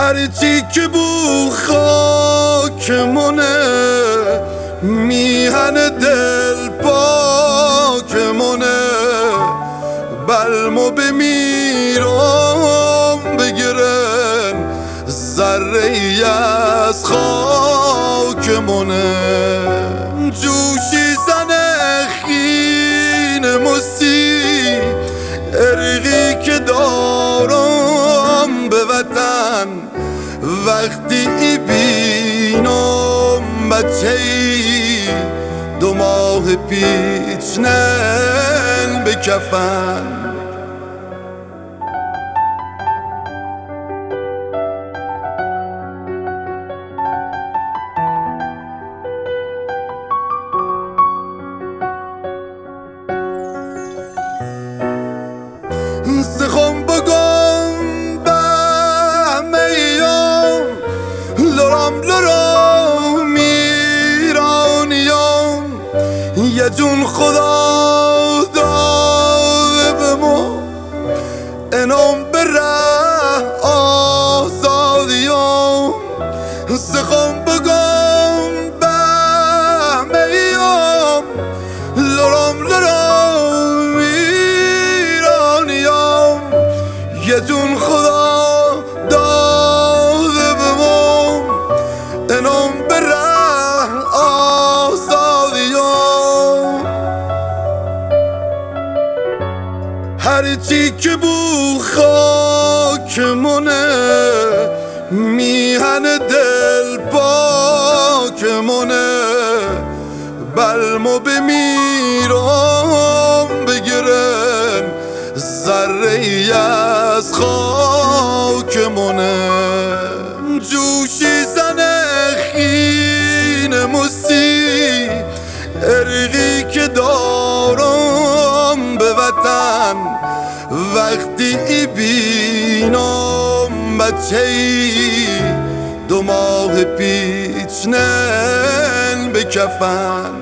هرچی که بو خاک منه، میهن دل پاک منه. بلمو بمیرم بگیرن ذره ای از خاک منه. جوشی زنه خین مسی، ارقی که دارم به وطن. وقتی ای بینم بچه ای 2 ماه پیچ نل به کفن. سخم بگم به میام، لرم میرانیم. یه جون خدا داده به ما، انام به ره آزادیم. سخم بگم به میام، لرم یه جون خدا داده به ما، انام به ره آزادیم. هرچی که بو خاک منه، میهن دل پاک منه. بلمو بمیرم بگیرن ذره ای از خاک منه. جوشی زنه خین مسی، ارقی که دارم به وطن. وقتی ای بینم بچه ای 2 ماه پیچ نل به کفن.